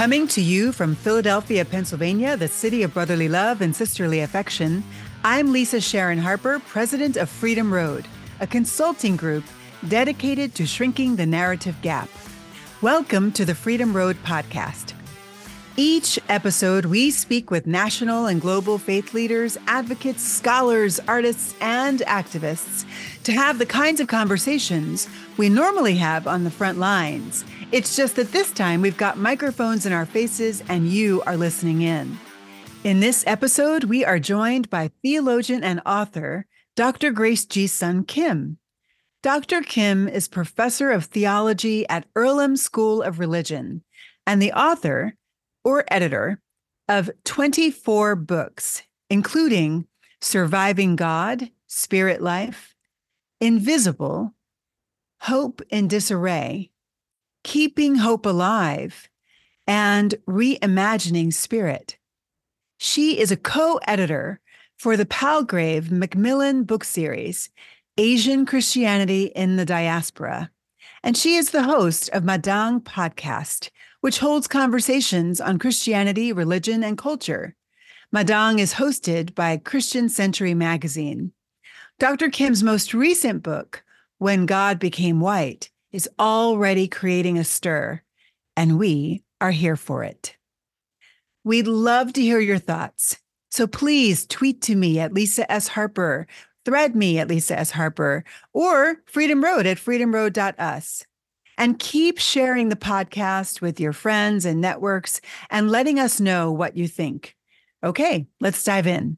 Coming to you from Philadelphia, Pennsylvania, the city of brotherly love and sisterly affection, I'm Lisa Sharon Harper, president of Freedom Road, a consulting group dedicated to shrinking the narrative gap. Welcome to the Freedom Road podcast. Each episode, we speak with national and global faith leaders, advocates, scholars, artists, and activists to have the kinds of conversations we normally have on the front lines. It's just that this time we've got microphones in our faces and you are listening in. In this episode, we are joined by theologian and author, Dr. Grace G. Sun Kim. Dr. Kim is professor of theology at Earlham School of Religion and the author or editor of 24 books, including Surviving God, Spirit Life, Invisible, Hope in Disarray, Keeping Hope Alive, and Reimagining Spirit. She is a co-editor for the Palgrave Macmillan book series, Asian Christianity in the Diaspora, and she is the host of Madang Podcast, which holds conversations on Christianity, religion, and culture. Madang is hosted by Christian Century magazine. Dr. Kim's most recent book, When God Became White, is already creating a stir, and we are here for it. We'd love to hear your thoughts, so please tweet to me at Lisa S. Harper, thread me at Lisa S. Harper, or Freedom Road at freedomroad.us. And keep sharing the podcast with your friends and networks and letting us know what you think. Okay, let's dive in.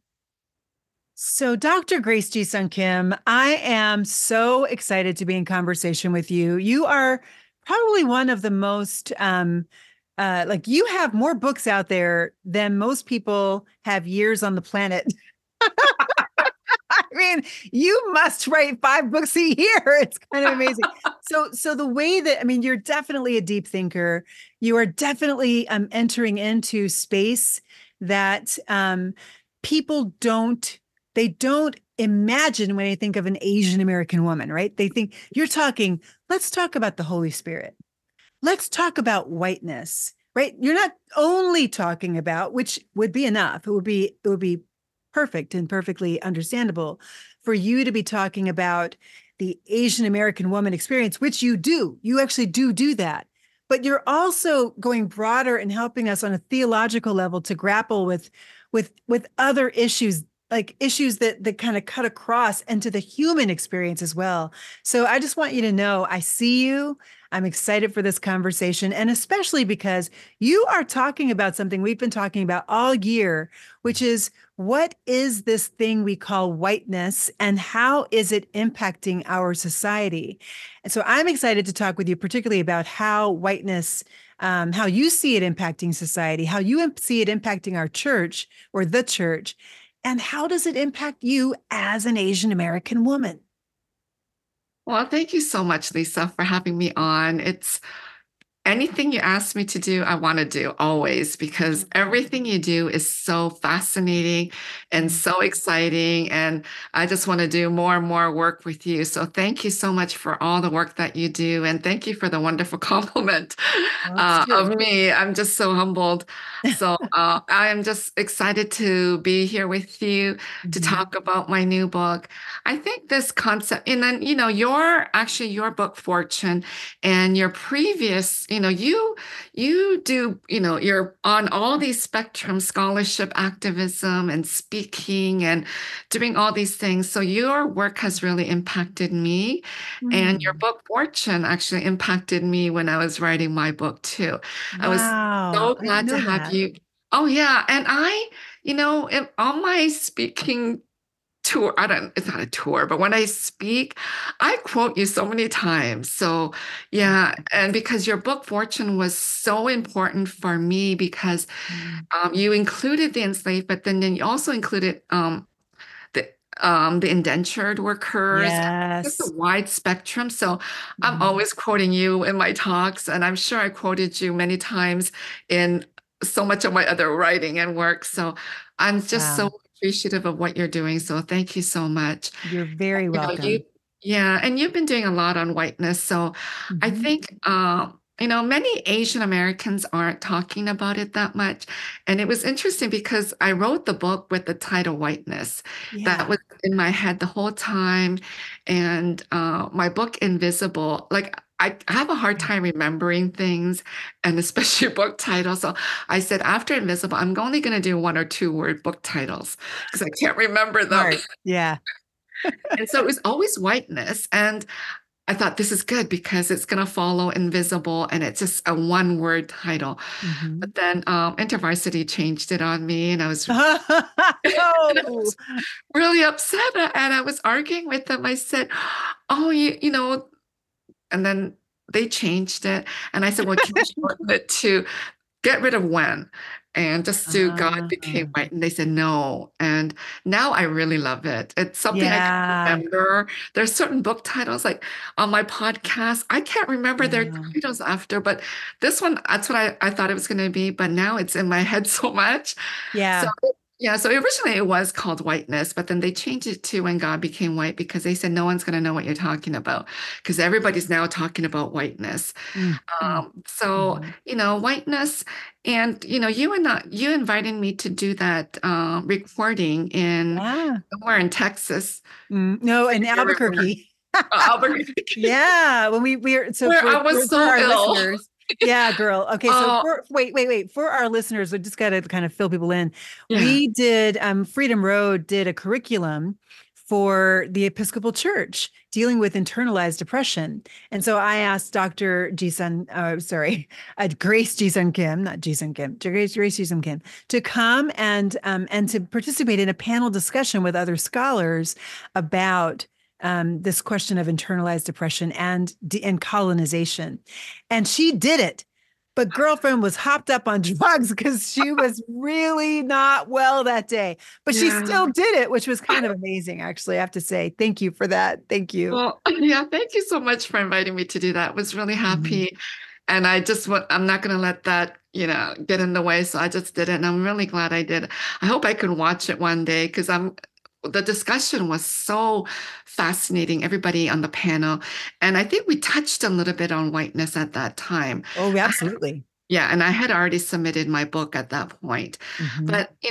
So, Dr. Grace G. Sun Kim, I am so excited to be in conversation with you. You are probably one of the most, you have more books out there than most people have years on the planet. I mean, you must write 5 books a year. It's kind of amazing. So the way that, I mean, you're definitely a deep thinker. You are definitely entering into space that people don't imagine when they think of an Asian American woman, right? They think you're talking, let's talk about the Holy Spirit. Let's talk about whiteness, right? You're not only talking about, which would be enough. It would be perfect and perfectly understandable for you to be talking about the Asian American woman experience, which you do. You actually do that. But you're also going broader and helping us on a theological level to grapple with other issues, like issues that kind of cut across into the human experience as well. So I just want you to know, I see you. I'm excited for this conversation, and especially because you are talking about something we've been talking about all year, which is what is this thing we call whiteness and how is it impacting our society? And so I'm excited to talk with you particularly about how whiteness, how you see it impacting society, how you see it impacting our church or the church, and how does it impact you as an Asian American woman? Well, thank you so much, Lisa, for having me on. It's anything you ask me to do, I want to do always, because everything you do is so fascinating and so exciting. And I just want to do more and more work with you. So thank you so much for all the work that you do. And thank you for the wonderful compliment of me. I'm just so humbled. So I am just excited to be here with you to talk about my new book. I think this concept, and then, your book, Fortune, and your previous, you do, you're on all these spectrums, scholarship, activism, and speaking, and doing all these things. So your work has really impacted me. And your book, Fortune, actually impacted me when I was writing my book too. I was so glad to have you. Oh, yeah. And on my speaking tour, it's not a tour, but when I speak, I quote you so many times. So yeah, and because your book Fortune was so important for me because you included the enslaved, but then you also included the indentured workers, just a wide spectrum. So I'm always quoting you in my talks, and I'm sure I quoted you many times in so much of my other writing and work. So I'm just so appreciative of what you're doing. So thank you so much. You're very welcome. And you've been doing a lot on whiteness. So I think Many Asian Americans aren't talking about it that much. And it was interesting because I wrote the book with the title Whiteness. That Yeah. was in my head the whole time. And my book, Invisible, like I have a hard time remembering things and especially book titles. So I said, after Invisible, I'm only going to do 1 or 2 word book titles because I can't remember them. Smart. Yeah. And so it was always whiteness. And I thought this is good because it's going to follow Invisible and it's just a 1 word title. Hmm. But then InterVarsity changed it on me and and I Oh, was really upset and I was arguing with them. I said, oh, and then they changed it. And I said, well, can you shorten it to get rid of when and just do God became ah, white. And they said no. And now I really love it. It's something I can yeah. remember. There's certain book titles like on my podcast. I can't remember their Yeah. titles after, but this one, that's what I thought it was going to be. But now it's in my head so much. So Yeah. yeah, so originally it was called Whiteness, but then they changed it to When God Became White because they said no one's going to know what you're talking about because everybody's now talking about whiteness. Mm-hmm. So, Mm-hmm. whiteness, and you invited me to do that recording in Yeah. somewhere in Texas. No, I in can't remember. Albuquerque. Albuquerque, Yeah, when we're so where I was for so our ill. listeners. Yeah, girl. Okay, so Oh, for wait. For our listeners, we just got to kind of fill people in. yeah. We did Freedom Road did a curriculum for the Episcopal Church dealing with internalized depression. And so I asked Dr. Jisun, Grace Jisun Kim, not Jisun Kim, Grace Jisun Kim, to come and to participate in a panel discussion with other scholars about this question of internalized depression and colonization. And she did it. But girlfriend was hopped up on drugs because she was really not well that day. But she Yeah. still did it, which was kind of amazing, actually. I have to say, thank you for that. Thank you. Well, yeah, thank you so much for inviting me to do that. I was really Mhm. happy. And I'm not going to let that, get in the way. So I just did it. And I'm really glad I did. I hope I can watch it one day because the discussion was so fascinating, everybody on the panel. And I think we touched a little bit on whiteness at that time. Oh, absolutely. Yeah, and I had already submitted my book at that point. Hmm. But,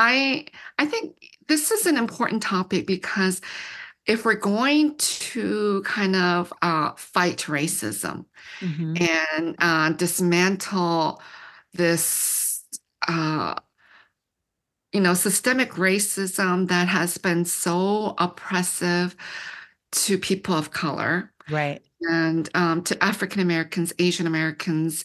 I think this is an important topic because if we're going to kind of fight racism Hmm. and dismantle this, uh, systemic racism that has been so oppressive to people of color Right. and to African Americans, Asian Americans,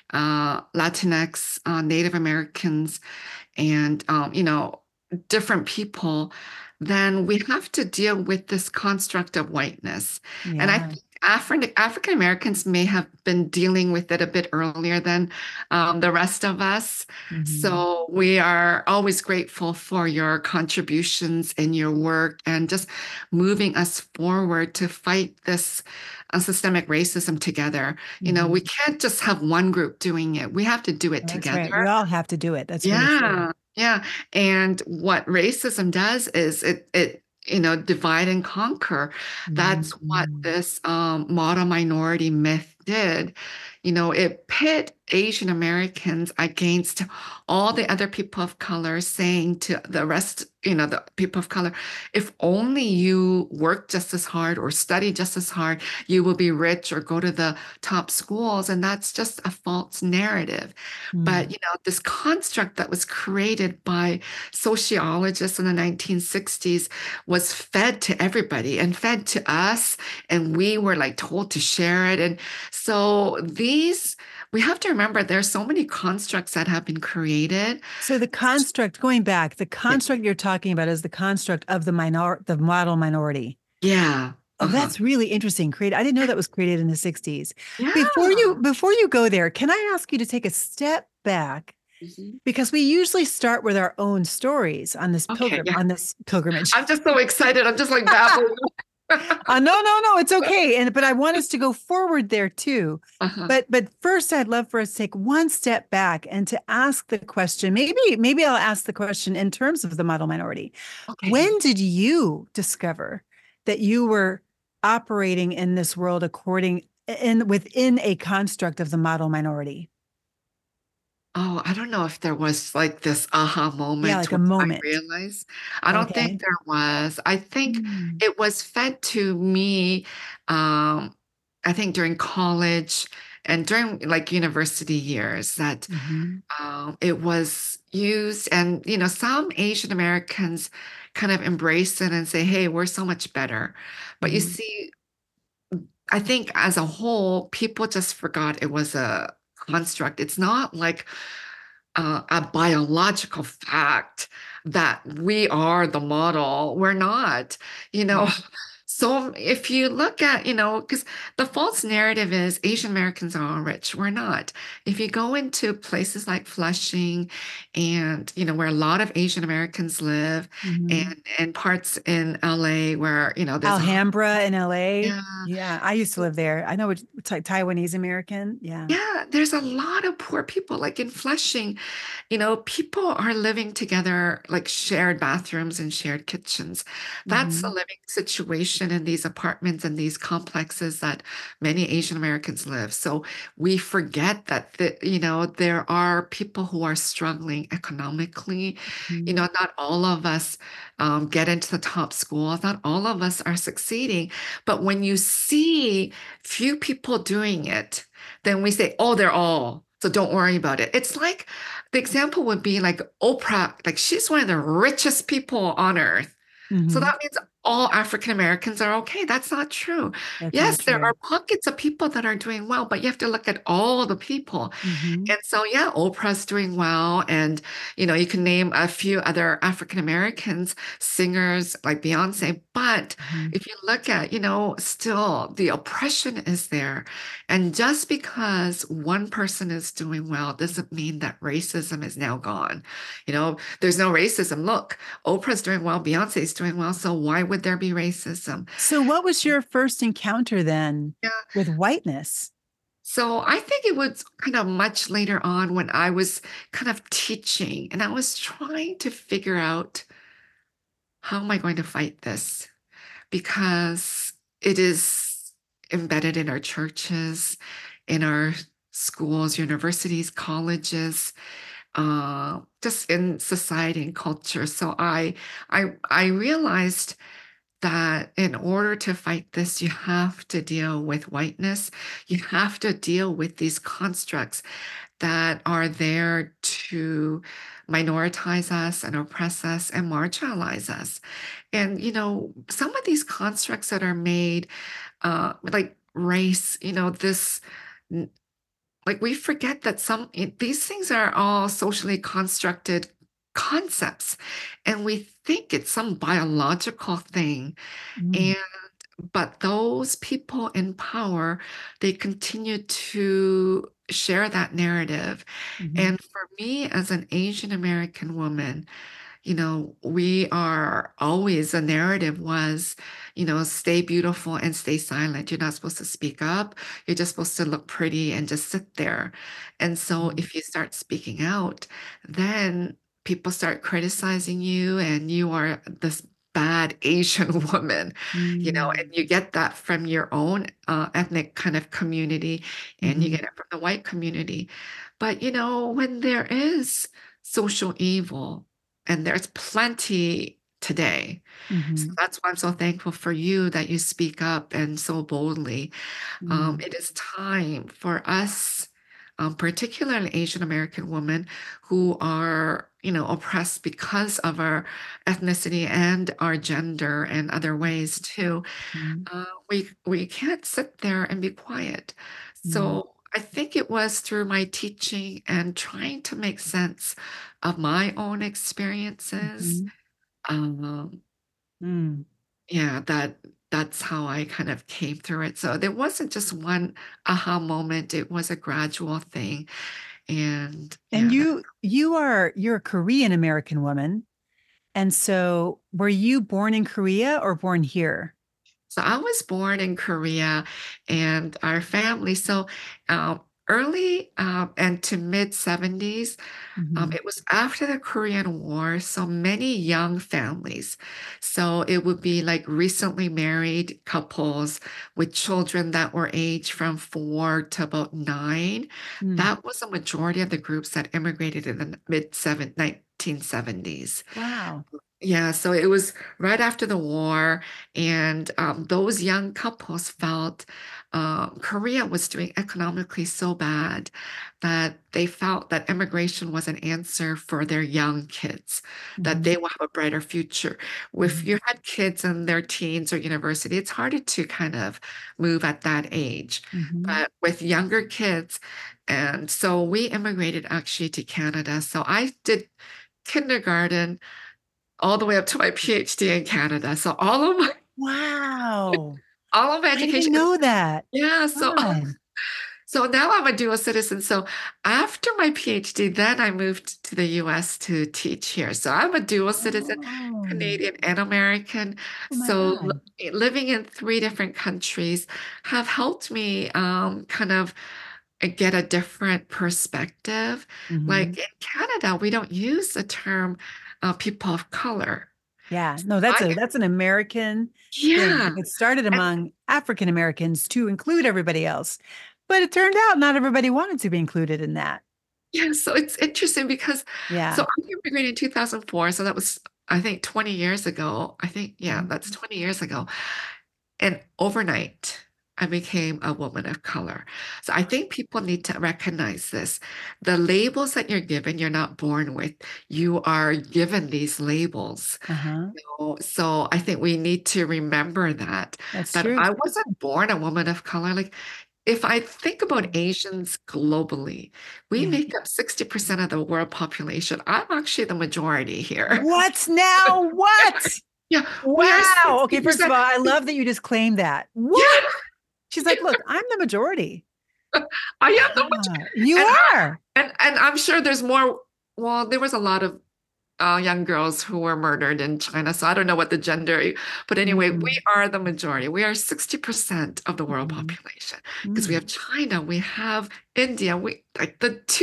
Latinx, Native Americans, and different people, then we have to deal with this construct of whiteness. And I Yeah. think African Americans may have been dealing with it a bit earlier than the rest of us. Hmm. So we are always grateful for your contributions and your work and just moving us forward to fight this systemic racism together. We Hmm. can't just have one group doing it. We have to do it That's together. right. We all have to do it. That's really true. Yeah, yeah. And what racism does is it divide and conquer. That's what Hmm. this model minority myth did. It pit Asian Americans against all the other people of color, saying to the rest, the people of color, if only you work just as hard or study just as hard, you will be rich or go to the top schools. And that's just a false narrative. But, this construct that was created by sociologists in the 1960s was fed to everybody and fed to us, and we were like told to share it. And so we have to remember there's so many constructs that have been created. So the construct, going back, the Yeah. construct you're talking about is the construct of the model minority. Yeah. Oh, Uh-huh. that's really interesting. I didn't know that was created in the 60s. Yeah. Before you go there, can I ask you to take a step back? Mhm. Because we usually start with our own stories Okay. Yeah. on this pilgrimage. I'm just so excited. I'm just like babbling. No, it's okay. But I want us to go forward there too. Uh-huh. But first, I'd love for us to take one step back and to ask the question. Maybe I'll ask the question in terms of the model minority. Okay. When did you discover that you were operating in this world and within a construct of the model minority. Oh, I don't know if there was like this aha Yeah, moment like a where I moment. realized. I don't think Okay. there was. I think Mm-hmm. it was fed to me, um, I think during college and during like university years that Mm-hmm. it was used, and some Asian Americans kind of embrace it and say, "Hey, we're so much better." But you see, I think as a whole, people just forgot it was a construct. It's not like a biological fact that we are the model. We're not, you know. Mm-hmm. So if you look at, because the false narrative is Asian Americans are all rich. We're not. If you go into places like Flushing and, where a lot of Asian Americans live Mm-hmm. and parts in LA where, there's a, Alhambra in LA. yeah. Yeah, I used to live there. I know it's Taiwanese American. Yeah. Yeah, there's a lot of poor people like in Flushing. People are living together, like shared bathrooms and shared kitchens. That's the Mm-hmm. living situation in these apartments and these complexes that many Asian Americans live. So we forget that, there are people who are struggling economically. Mm-hmm. Not all of us get into the top schools. Not all of us are succeeding. But when you see few people doing it, then we say, oh, they're all. So don't worry about it. It's like the example would be like Oprah, like she's one of the richest people on earth. So Mm-hmm. that means all African Americans are okay. That's not true. That's not Yes, there are true. pockets of people that are doing well, but you have to look at all the people. Mm-hmm. And so, yeah, Oprah's doing well. And, you can name a few other African Americans, singers like Beyonce. But Mm-hmm. if you look at, still the oppression is there. And just because one person is doing well doesn't mean that racism is now gone. There's no racism. Look, Oprah's doing well, Beyonce's doing well. So why would there be racism? So, what was your first encounter then Yeah. with whiteness? So I think it was kind of much later on when I was kind of teaching and I was trying to figure out how am I going to fight this? Because it is embedded in our churches, in our schools, universities, colleges, just in society and culture. So I realized that in order to fight this, you have to deal with whiteness. You have to deal with these constructs that are there to minoritize us and oppress us and marginalize us. And, some of these constructs that are made, like race, this, like we forget that these things are all socially constructed concepts, and we think it's some biological thing. Mm-hmm. And but those people in power, they continue to share that narrative. Mm-hmm. And for me, as an Asian American woman, we are always, the narrative was, stay beautiful and stay silent. You're not supposed to speak up. You're just supposed to look pretty and just sit there. And so if you start speaking out, then people start criticizing you and you are this bad Asian woman, and you get that from your own ethnic kind of community and you Mm-hmm. get it from the white community. But, when there is social evil, and there's plenty today. So Mm-hmm. that's why I'm so thankful for you that you speak up and so boldly. Mm-hmm. It is time for us, particularly Asian American women who are, oppressed because of our ethnicity and our gender and other ways too. We can't sit there and be quiet. Mm-hmm. So I think it was through my teaching and trying to make sense of my own experiences. Mm-hmm. Um, Mm. yeah, that's how I kind of came through it. So there wasn't just one aha moment, it was a gradual thing. And And yeah, you're a Korean American woman. And so were you born in Korea or born here? so I was born in Korea and our family. So early and to mid 70s. Mhm. It was after the Korean War, so many young families. So it would be like recently married couples with children that were aged from 4 to about 9. Mm. That was a majority of the groups that immigrated in the mid 1970s. Wow. Yeah, so it was right after the war, and those young couples felt Korea was doing economically so bad that they felt that immigration was an answer for their young kids, that Mhm. they will have a brighter future. If Mhm. you had kids in their teens or university, it's harder to kind of move at that age. Mhm. But with younger kids, and so we immigrated actually to Canada. So I did kindergarten all the way up to my PhD in Canada. So Wow. all of my I didn't education, know that. yeah. Fun. So now I'm a dual citizen. So after my PhD, then I moved to the US to teach here. So I'm a dual citizen, Oh. Canadian and American. Oh my So God. living in three different countries have helped me kind of get a different perspective. Mhm. Like in Canada, we don't use the term people of color. Yeah. No, I, that's an American thing. yeah. It started And among African Americans to include everybody else. But it turned out not everybody wanted to be included in that. yeah, so it's interesting because so Yeah. I immigrated in 2004, so that was I think 20 years ago. I think yeah, that's Mhm. 20 years ago. And overnight, I became a woman of color. So I think people need to recognize this. The labels that you're given, you're not born with. You are given these labels. Uh-huh. So I think we need to remember That's that true. I wasn't born a woman of color. Like if I think about Asians globally, we Yeah. make up 60% of the world population. I'm actually the majority here. What now? What? Yeah, we are Wow. Okay, first of 60%. all, I love that you just claimed that. What? Yeah, She's like, look, I'm the majority. I am the Ah, you and are. and I'm sure there's more. Well, there was a lot of young girls who were murdered in China, so I don't know what the gender. But anyway, we Mhm. are the majority. We are 60% of the world Mhm. population because we Mm. have China, we have India, we like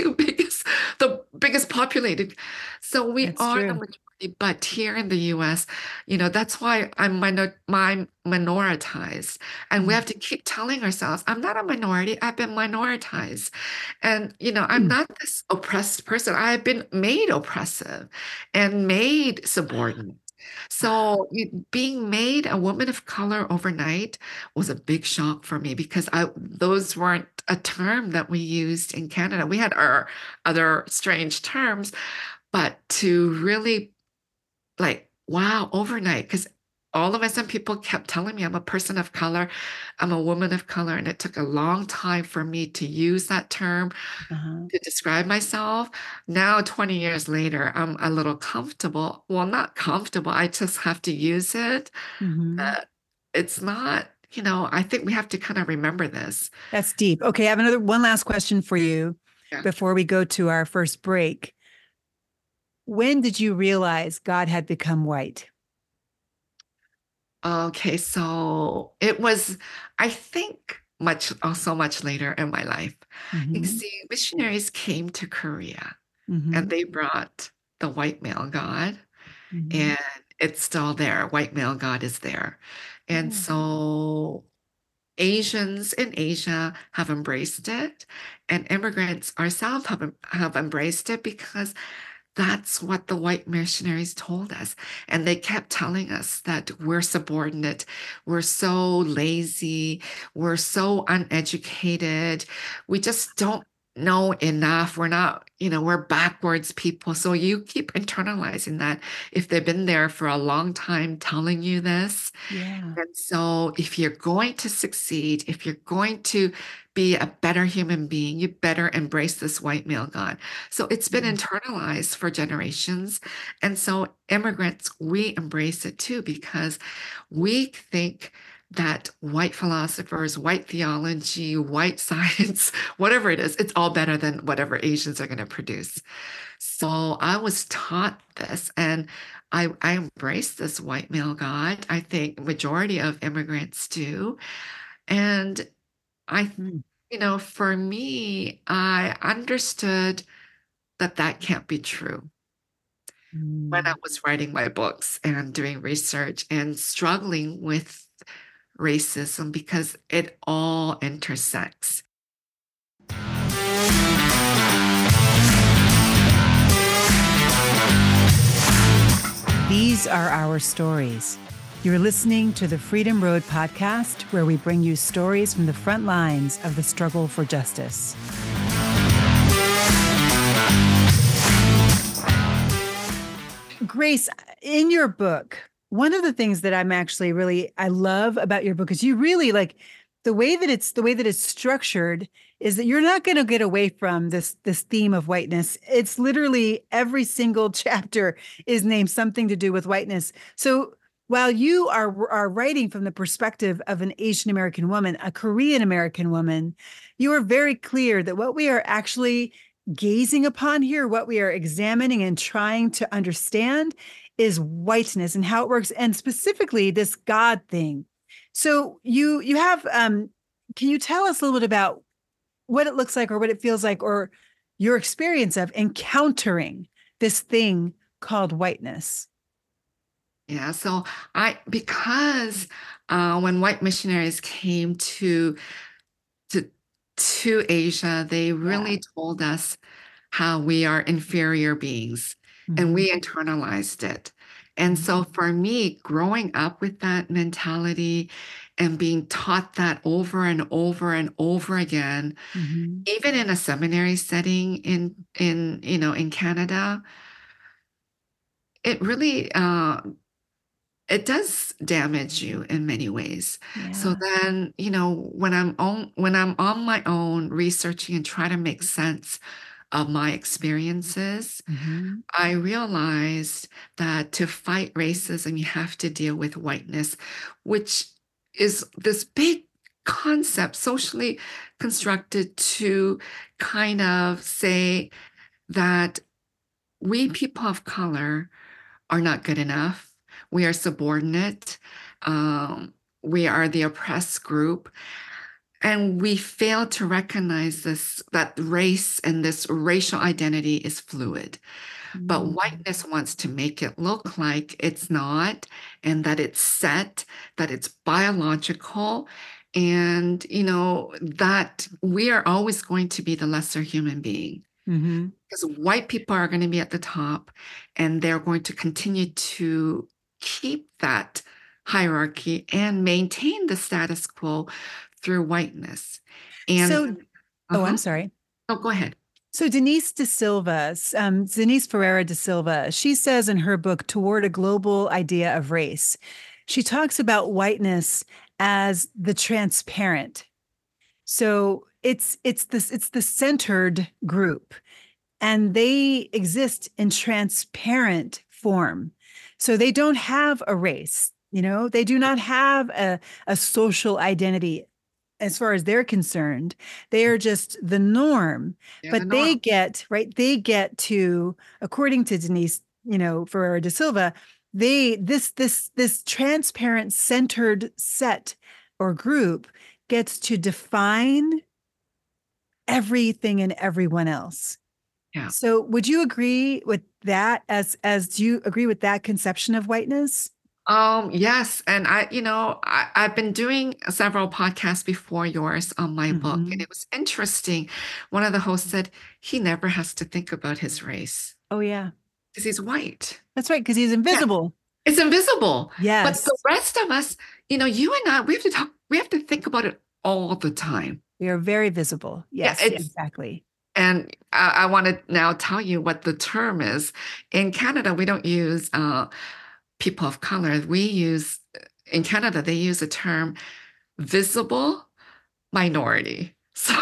the biggest populated. So we That's are the true. majority. But here in the US, that's why I'm minoritized. And we Mm. have to keep telling ourselves, I'm not a minority, I've been minoritized. And, I'm Mm. not this oppressed person. I've been made oppressive and made subordinate. So being made a woman of color overnight was a big shock for me because those weren't a term that we used in Canada. We had our other strange terms, but to really like, wow, overnight, because all of a sudden people kept telling me I'm a person of color, I'm a woman of color, and it took a long time for me to use that term Uh-huh. to describe myself. Now, 20 years later, I'm a little comfortable. Well, not comfortable, I just have to use it. Mhm. Uh, it's not, I think we have to kind of remember this. That's deep. Okay, I have one last question for you Yeah. before we go to our first break. When did you realize God had become white? Okay, so it was, I think, so much later in my life. You Hmm. see, missionaries came to Korea and Hmm. they brought the white male God, Hmm. and it's still there. White male God is there. And Yeah. so Asians in Asia have embraced it, and immigrants ourselves have embraced it because that's what the white missionaries told us. And they kept telling us that we're subordinate, we're so lazy, we're so uneducated, we just don't know enough. We're not, we're backwards people. So you keep internalizing that if they've been there for a long time telling you this. Yeah. And so, if you're going to succeed, if you're going to be a better human being, you better embrace this white male God. So, it's been Mm. internalized for generations. And so, immigrants, we embrace it too because we think that white philosophers, white theology, white science, whatever it is, it's all better than whatever Asians are going to produce. So I was taught this, and I embrace this white male God. I think majority of immigrants do. And I, Mm. For me, I understood that that can't be true when I Mm. was writing my books and doing research and struggling with racism because it all intersects. These are our stories. You're listening to the Freedom Road podcast, where we bring you stories from the front lines of the struggle for justice. Grace, in your book, one of the things that I love about your book is you really like the way that it's structured is that you're not going to get away from this theme of whiteness. It's literally every single chapter is named something to do with whiteness. So while you are writing from the perspective of an Asian American woman, a Korean American woman, you are very clear that what we are actually gazing upon here, what we are examining and trying to understand is whiteness and how it works, and specifically this God thing. So you have can you tell us a little bit about what it looks like or what it feels like or your experience of encountering this thing called whiteness? Yeah, so because when white missionaries came to to Asia, they Yeah. really told us how we are inferior beings, and Mhm. we internalized it. And so for me, growing up with that mentality and being taught that over and over and over again, Mhm. even in a seminary setting in Canada, it really it does damage you in many ways. So Yeah. then, when I'm on my own researching and trying to make sense of my experiences, Mhm. I realized that to fight racism, you have to deal with whiteness, which is this big concept socially constructed to kind of say that we people of color are not good enough. We are subordinate. Um, we are the oppressed group. And we fail to recognize that race and this racial identity is fluid. But Mhm. whiteness wants to make it look like it's not, and that it's set, that it's biological, and that we are always going to be the lesser human being. Mhm. Because white people are going to be at the top, and they're going to continue to keep that hierarchy and maintain the status quo through whiteness. And So, oh, I'm uh-huh. sorry. Oh, go ahead. So Denise Ferreira da Silva, she says in her book, Toward a Global Idea of Race, she talks about whiteness as the transparent. So it's the centered group, and they exist in transparent form. So they don't have a race, they do not have a social identity as far as they're concerned. They are just the norm. They're the But norm. they get to, according to Denise, Ferreira da Silva, this transparent centered set or group gets to define everything and everyone else. Yeah. So would you agree with that as do you agree with that conception of whiteness? Yes, and I've been doing several podcasts before yours on my book, and Mhm. it was interesting. One of the hosts said he never has to think about his race Oh yeah. because he's white. That's right, because he's Yeah, invisible. it's invisible. But the Yes. rest of us, you and I, we have to think about it all the time. We are very visible. Yeah, Yes, it's exactly. and I want to now tell you what the term is. In Canada, we don't use people of color. In Canada, they use the term visible minority. So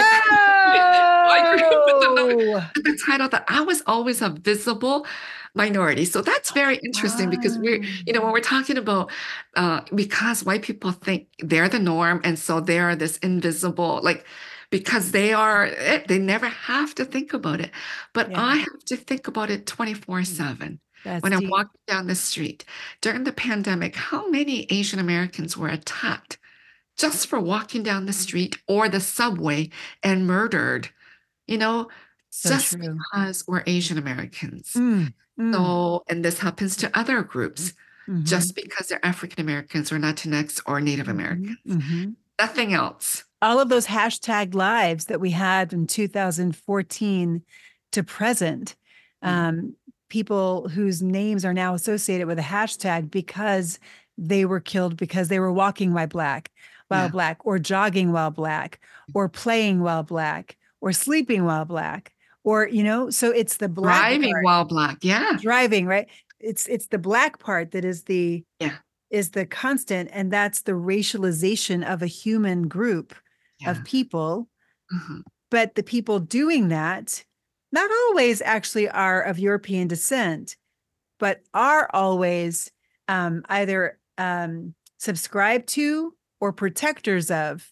I grew up with Whoa! the title that I was always a visible minority. So that's very interesting because Wow. when we're talking about, because white people think they're the norm. And so they are this invisible, like, because they never have to think about it. But Yeah, I have to think about it 24/7 that's when I'm deep. walking down the street. During the pandemic, how many Asian Americans were attacked just for walking down the street or the subway and murdered, you know, So just true. because we're Asian Americans. Mm, mm, So, and this happens to other groups, mhm, just because they're African Americans or Latinx or Native mhm, Americans. mhm. Nothing else. All of those hashtag lives that we had in 2014 to present, Mhm. um, people whose names are now associated with a hashtag because they were killed because they were walking while Yeah. black, or jogging while black, or playing while black, or sleeping while black, or so it's the black Driving part, while black. Yeah. driving, right? It's the black part that Yeah. is the constant, and that's the racialization of a human group of Yeah. people. Mhm. But the people doing that not always actually are of European descent, but are always either subscribed to or protectors of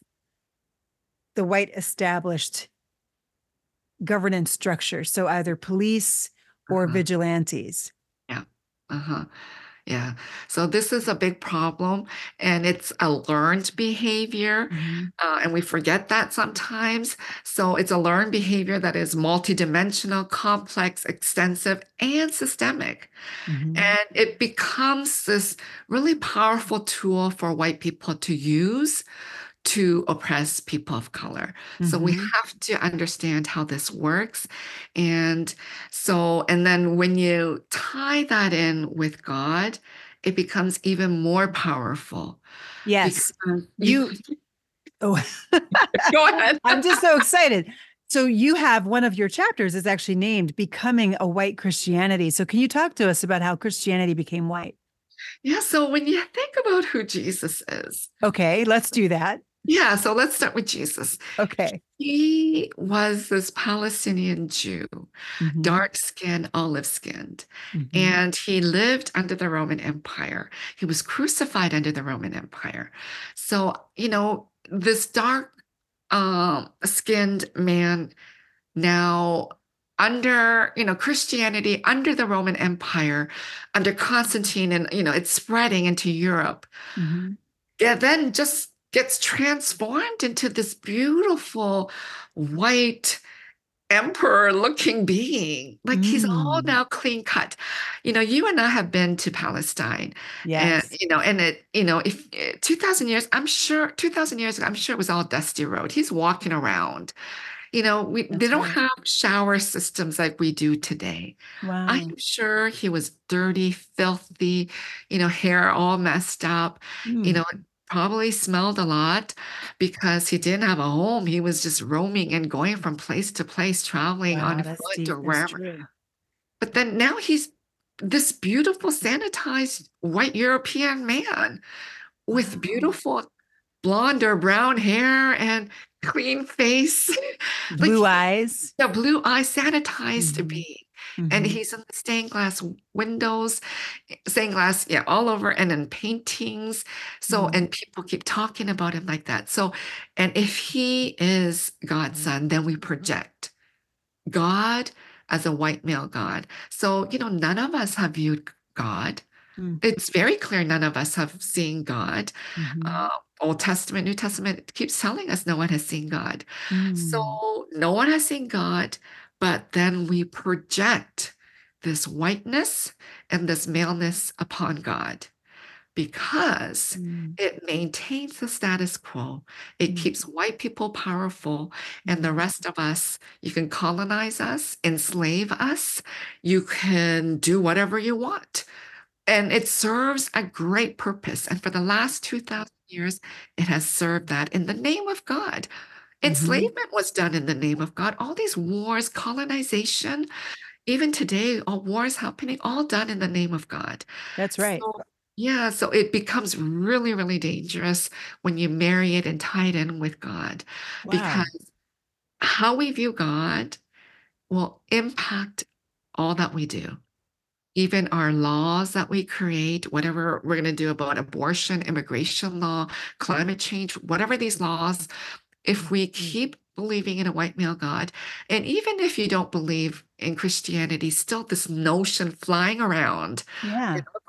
the white established governance structure. So either police or Uh-huh. vigilantes. Yeah. Uh-huh. Yeah. So this is a big problem, and it's a learned behavior. Mhm, And we forget that sometimes. So it's a learned behavior that is multidimensional, complex, extensive, and systemic. mhm. And it becomes this really powerful tool for white people to use to oppress people of color. So we Mhm. have to understand how this works. And and then when you tie that in with God, it becomes even more powerful because Yes. you You, oh, go ahead. I'm just so excited. So you have one of your chapters is actually named Becoming a White Christianity. So can you talk to us about how Christianity became white? Yeah, so when you think about who Jesus is, Okay, let's do that. yeah, so let's start with Jesus. Okay. He was this Palestinian Jew, Mhm, dark skinned, olive skinned, mhm, and he lived under the Roman Empire. He was crucified under the Roman Empire. So, this dark skinned man now under, Christianity under the Roman Empire, under Constantine, and, it's spreading into Europe. mhm. Yeah, then just gets transformed into this beautiful white emperor looking being. Like he's all Mm, now clean cut. You and I have been to Palestine, and yes, if 2000 years, I'm sure 2000 years ago, I'm sure it was all dusty road. He's walking around. They that's don't right. have shower systems like we do today. Wow. I'm sure he was dirty, filthy, hair all messed up, you Mm. know, probably smelled a lot because he didn't have a home. He was just roaming and going from place to place, traveling on Wow, that's foot deep. or That's wherever. true. But then now he's this beautiful, sanitized white European man with Wow. beautiful blonde or brown hair and clean face. Like Blue eyes. the blue eye sanitized Mhm, being. And mhm, he's in the stained glass windows, stained glass, yeah, all over, and in paintings. So, mhm. and people keep talking about him like that. So, and if he is God's son, then we project God as a white male God. So, none of us have viewed God. Mm, It's very clear none of us have seen God. mhm, Uh, Old Testament, New Testament keeps telling us no one has seen God. mm, So no one has seen God, but then we project this whiteness and this maleness upon God because mm, it maintains the status quo. It mm, keeps white people powerful, and the mhm. rest of us, you can colonize us, enslave us, you can do whatever you want. And it serves a great purpose. And for the last 2,000 years, it has served that in the name of God. Mhm. Enslavement was done in the name of God. All these wars, colonization, even today, all wars happening, all done in the name of God. That's right. So, yeah, so it becomes really, really dangerous when you marry it and tie it in with God, Wow. because how we view God will impact all that we do. Even our laws that we create, whatever we're going to do about abortion, immigration law, climate change, whatever these laws, if we keep believing in a white male God, and even if you don't believe in Christianity, still this notion flying around, Yeah.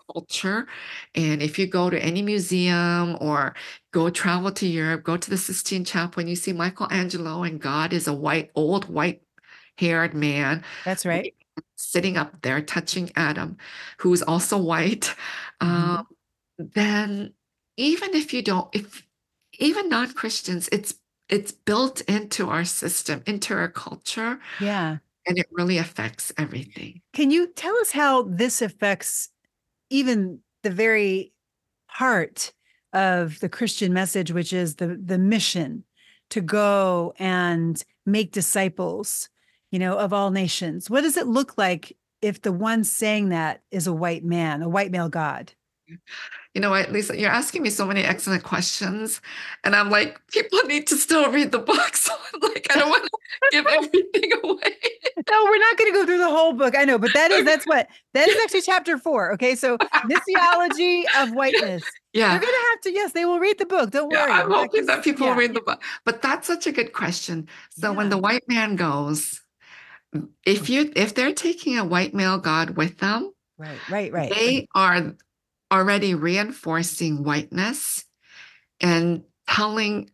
culture. And if you go to any museum or go travel to Europe, go to the Sistine Chapel, and you see Michelangelo, and God is a old white-haired man That's right. sitting up there touching Adam, who's also white. Um, Mhm. then even if you don't, if even non-Christians, it's built into our system, into our culture, Yeah. and it really affects everything. Can you tell us how this affects even the very heart of the Christian message, which is the mission to go and make disciples, of all nations? What does it look like if the one saying that is a white man, a white male God? You know what, Lisa, you're asking me so many excellent questions, and I'm like, people need to still read the book. So I'm like, I don't want to give everything away. No, we're not going to go through the whole book. I know, but that is actually chapter 4. Okay. So missiology of whiteness. They're Yeah, going to have to, yes, they will read the book. Don't yeah, worry. I'm In fact, hoping that people yeah, read the book. But that's such a good question. So when yeah, the white man goes, if they're taking a white male God with them, right, right, right. they are already reinforcing whiteness and telling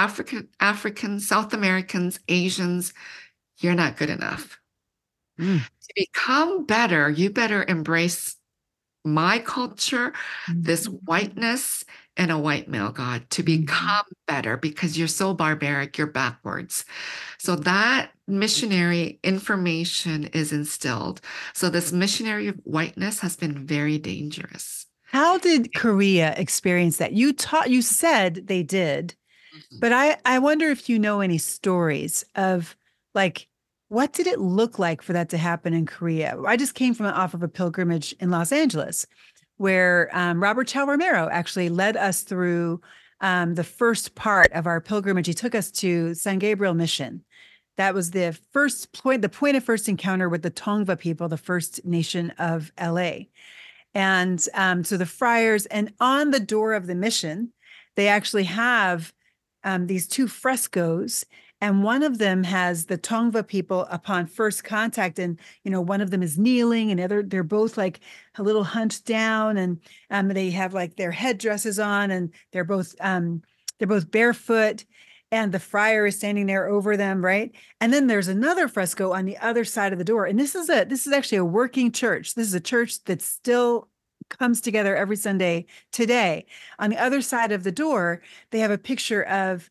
Africans, South Americans, Asians, you're not good enough. Mm. To become better, you better embrace my culture, this Mhm. whiteness, and a white male God to Mhm. become better because you're so barbaric, you're backwards. So that missionary information is instilled. So this missionary whiteness has been very dangerous. How did Korea experience that? You said they did, but I wonder if you know any stories of like, what did it look like for that to happen in Korea? I just came from off of a pilgrimage in Los Angeles where Robert Chow Romero actually led us through the first part of our pilgrimage. He took us to San Gabriel Mission. That was the point of first encounter with the Tongva people, the First Nation of LA. And so the friars, and on the door of the mission, they actually have these two frescoes. And one of them has the Tongva people upon first contact. And, one of them is kneeling and they're both like a little hunched down and they have like their headdresses on and they're both barefoot. And the friar is standing there over them, right? And then there's another fresco on the other side of the door. And this is actually a working church. This is a church that still comes together every Sunday today. On the other side of the door, they have a picture of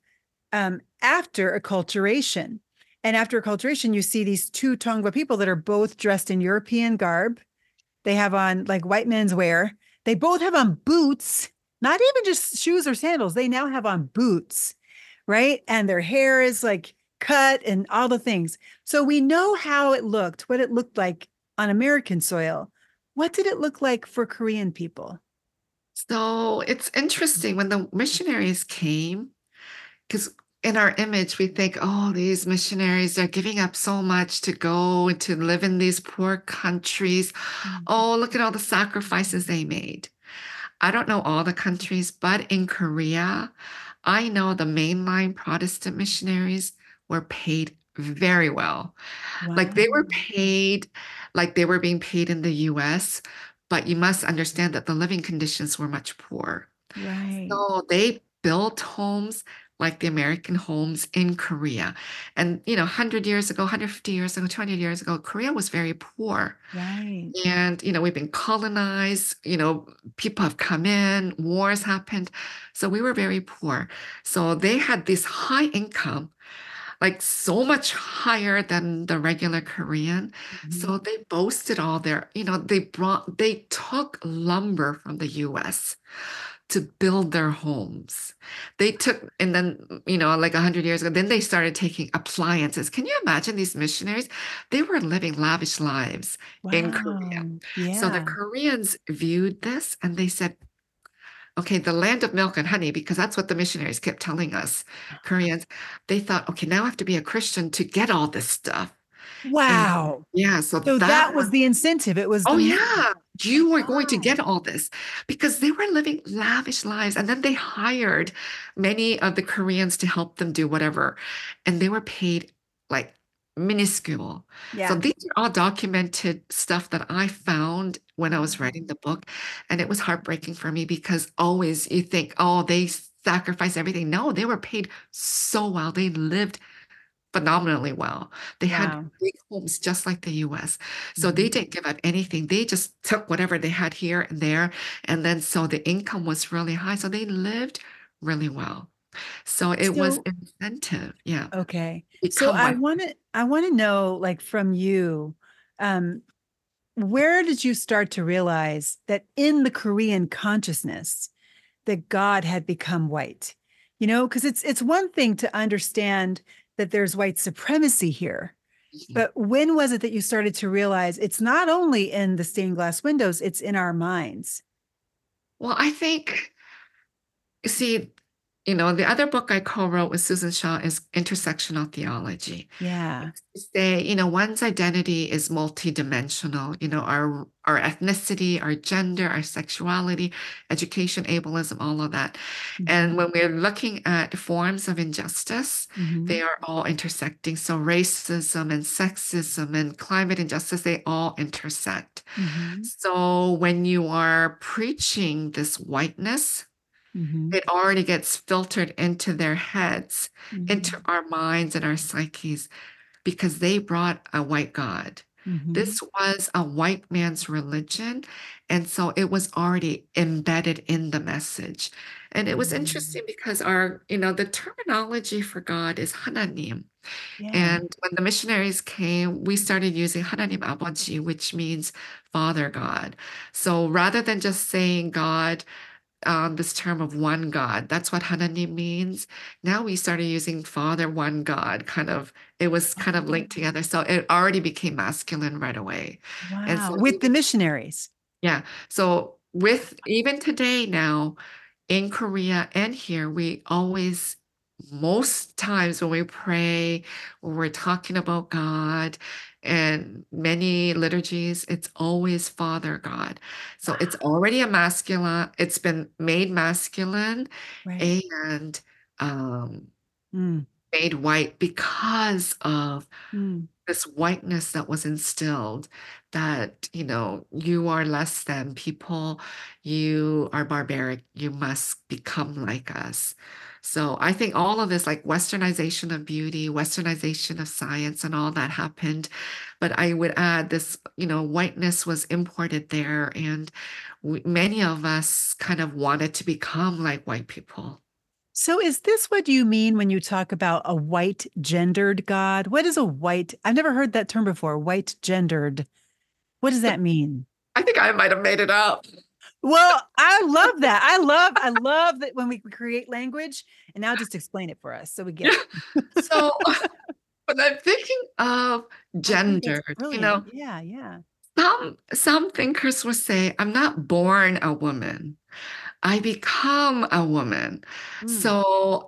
after acculturation. And after acculturation, you see these two Tongva people that are both dressed in European garb. They have on like white men's wear. They both have on boots, not even just shoes or sandals. They now have on boots, right? And their hair is like cut and all the things. So we know how it looked, what it looked like on American soil. What did it look like for Korean people? So it's interesting when the missionaries came, because in our image, we think, oh, these missionaries are giving up so much to go and to live in these poor countries. Mhm. Oh, look at all the sacrifices they made. I don't know all the countries, but in Korea, I know the mainline Protestant missionaries were paid very well. Like they were Wow. paid like they were being paid in the US, but you must understand that the living conditions were much poor. Right. So they built homes like the American homes in Korea. And, 100 years ago, 150 years ago, 200 years ago, Korea was very poor. Right. And, we've been colonized, people have come in, wars happened. So we were very poor. So they had this high income, like so much higher than the regular Korean. Mhm. So they boasted all their, they took lumber from the US to build their homes. They took, and then, like 100 years ago, then they started taking appliances. Can you imagine these missionaries? They were living lavish lives in Korea. Wow. So the Yeah. Koreans viewed this and they said, okay, the land of milk and honey, because that's what the missionaries kept telling us, Koreans, they thought, okay, now I have to be a Christian to get all this stuff. And Wow. yeah, so So that that was was, the incentive. It was oh the yeah, you were going to wow. get all this because they were living lavish lives. And then they hired many of the Koreans to help them do whatever. And they were paid like minuscule. So Yeah. these are all documented stuff that I found when I was Wow. writing the book. And it was heartbreaking for me because always you think, oh, they sacrificed everything. No, they were paid so well. They lived phenomenally well. They had Wow. big homes just like the US. So they Mhm. didn't give up anything. They just took whatever they had here and there. And then so the income was really high. So they lived really well. So it was So, incentive, yeah, okay. So become I white. want to I want to know, like, from you, um, where did you start to realize that in the Korean consciousness that God had become white? You know, because it's one thing to understand that there's white supremacy here. Mhm. But when was it that you started to realize it's not only in the stained glass windows, it's in our minds? Well, I think, you see, the other book I co-wrote with Susan Shaw is Intersectional Theology. Yeah. It's to say, one's identity is multidimensional, our ethnicity, our gender, our sexuality, education, ableism, all of that. And Hmm. when we're looking at forms of injustice, Hmm. they are all intersecting. So racism and sexism and climate injustice, they all intersect. Hmm. So when you are preaching this whiteness, Hmm. it already gets filtered into their heads, into Hmm. our minds and our psyches, because they brought a white God. Hmm. This was a white man's religion. And so it was already embedded in the message. And it was interesting because the terminology for God is Hananim. Yeah. And when the missionaries came, we started using Hananim Abaji, which means Father God. So rather than just saying God, this term of one God. That's what Hanani means. Now we started using Father, one God, it was kind of linked together. So it already became masculine right away. And Wow. so, With the missionaries. yeah. So with even today now in Korea and here, we always, most times when we pray, when we're talking about God, and many liturgies, it's always Father God. So it's already a masculine, it's been made masculine Right. and um, Mm. made white because of Mm. this whiteness that was instilled that, you are less than people, you are barbaric, you must become like us. So I think all of this, like westernization of beauty, westernization of science, and all that happened. But I would add this, whiteness was imported there, and many of us kind of wanted to become like white people. So is this what you mean when you talk about a white gendered God? What is a white? I've never heard that term before. White gendered. What does that mean? I think I might have made it up. Well, I love that. I love that when we create language. And now just explain it for us so we get it. So when I'm thinking of I think that's gendered, brilliant. Yeah, yeah. some thinkers will say, I'm not born a woman. I become a woman. Mm.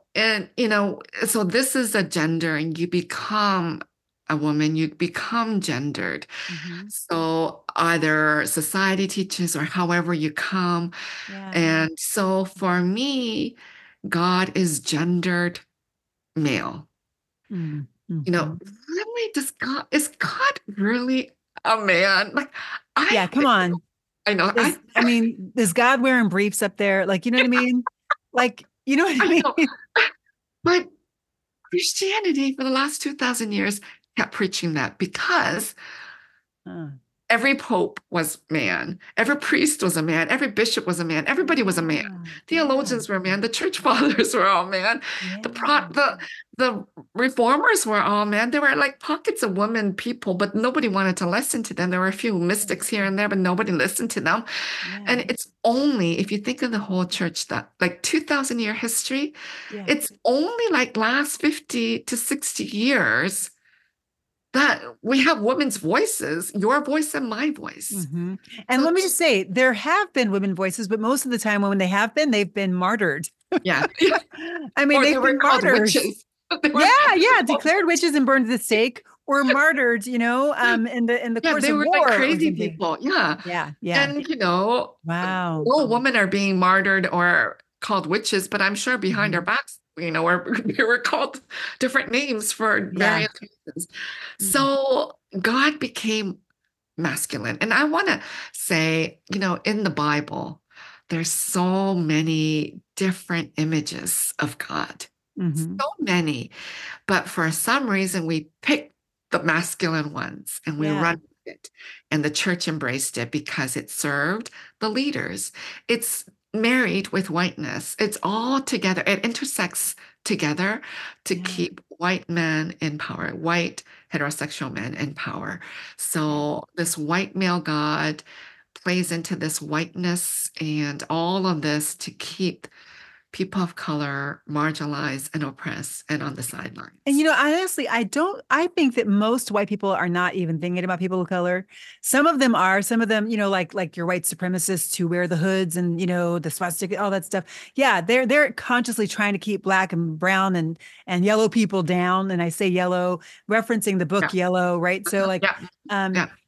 So this is a gender, and you become a woman, you become gendered. Hmm. So either society teaches or however you come. Yeah. And so for me, God is gendered male. Mm. Hmm. Really, is God really a man? Like, Yeah, I come on. I know, Is God wearing briefs up there? Like, you know what I mean? Like, you know what I I mean? know, but Christianity for the last 2,000 years kept preaching that because Huh. every pope was man, every priest was a man, every bishop was a man, everybody was a man. Yeah, yeah, Theologians were men, the church fathers were all men, the yeah. pro the reformers were all men. There were like pockets of women people, but nobody wanted to listen to them. There were a few mystics here and there, but nobody listened to them. Yeah, And it's only, if you think of the whole church, that like 2,000-year history, yeah. it's only like last 50 to 60 years that we have women's voices, your voice and my voice. Hmm. And So let me just say, there have been women voices, but most of the time when they have been, they've been martyred. yeah, I mean, or they they've were been called martyrs. witches. They Yeah, were, yeah, declared witches and burned at the stake, or martyred, in the yeah, course they of were like war or crazy something. people. Yeah. Yeah, yeah. And, Wow. no women are being martyred or called witches, but I'm sure behind our backs, we were called different names for Yeah. various reasons. Mhm. So God became masculine. And I want to say, in the Bible, there's so many different images of God, Mhm. so many. But for some reason, we picked the masculine ones and we Yeah. run with it. And the church embraced it because it served the leaders. It's married with whiteness. It's all together. It intersects together to Yeah. keep white men in power, white heterosexual men in power. Yeah. So this white male God plays into this whiteness and all of this to keep people of color marginalized and oppressed and on the And sidelines. honestly, I think that most white people are not even thinking about people of color. Some of them are, some of them, like your white supremacists who wear the hoods and, the swastika, all that stuff. Yeah, they're consciously trying to keep black and brown and yellow people down. And I say yellow, referencing the book Yeah, Yellow, right? So like, yeah, um, yeah,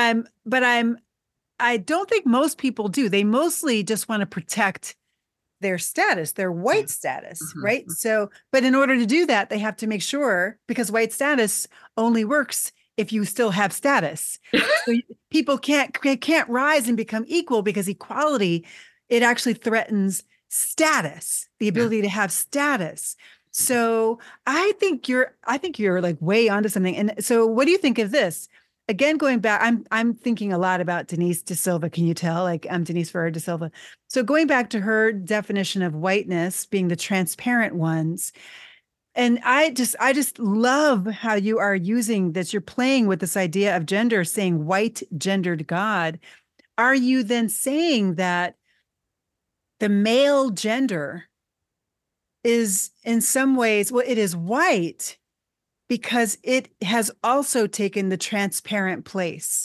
I don't think most people do. They mostly just want to protect their status, their yeah. white status, Mhm. right? So, but in order to do that, they have to make sure because white status only works if you still have status. So people can't rise and become equal because equality it actually threatens status, the Yeah. ability to have status. So I think you're like way onto something. And so what do you think of this? Again, going back, I'm thinking a lot about Denise De Silva. Can you tell? Like I'm Denise Ferrer De Silva. So going back to her definition of whiteness being the transparent ones, and I just love how you are using this. You're playing with this idea of gender, saying white gendered God. Are you then saying that the male gender is in some ways, well, it is white because it has also taken the transparent place,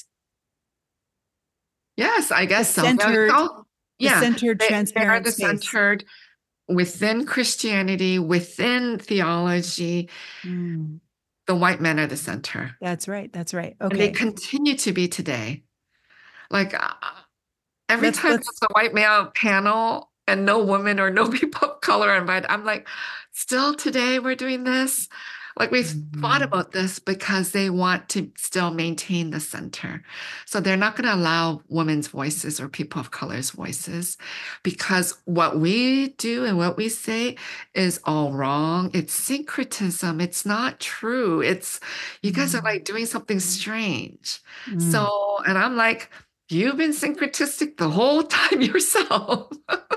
Yes, I the guess so. Yeah, centered, the yeah, centered they are transparent the space. centered within Christianity, within theology. Mm, The white men are the center, that's right. That's right. and they Okay. continue to be today. Like every Let's time let's there's a white male panel and no woman or no people of color are invited, I'm like, still today we're doing this. Like we've thought Mhm. about this because they want to still maintain the center. So they're not going to allow women's voices or people of color's voices because what we do and what we say is all wrong. It's syncretism. It's not true. It's you guys are Mm. like doing something strange. Mm. So, and I'm like, you've been syncretistic the whole time yourself.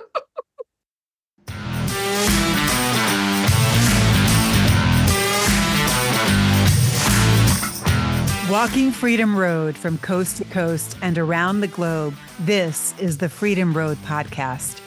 Walking Freedom Road from coast to coast and around the globe. This is the Freedom Road Podcast.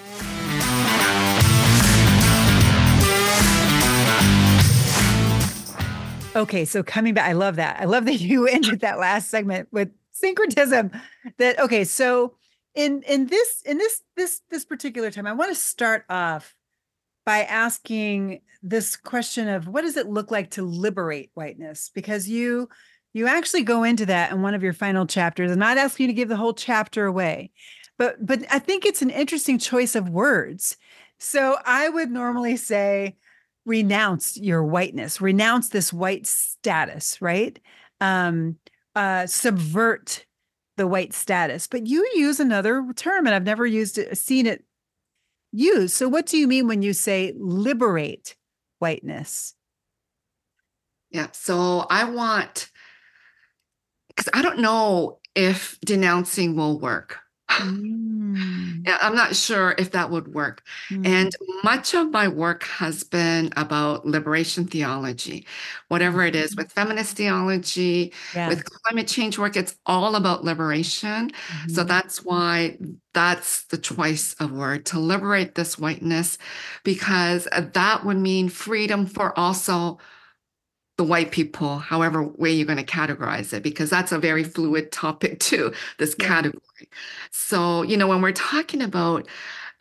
Okay, so coming back, I love that. I love that you ended that last segment with syncretism. That okay, so in this particular time, I want to start off by asking this question of what does it look like to liberate whiteness? Because you actually go into that in one of your final chapters. I'm not asking you to give the whole chapter away, but I think it's an interesting choice of words. So I would normally say renounce your whiteness, renounce this white status, right? Um, subvert the white status. But you use another term, and I've never seen it used. So what do you mean when you say liberate whiteness? Yeah. So I want, because I don't know if denouncing will work. Mm, Yeah, I'm not sure if that would work. mm, And much of my work has been about liberation theology, whatever it is, mhm. with feminist theology, Yeah. with climate change work, it's all about liberation. So Mhm. that's why that's the choice of word to liberate this whiteness, because that would mean freedom for also the white people, however way you're going to categorize it, because that's a very fluid topic too, this Yeah. category. So, when we're talking about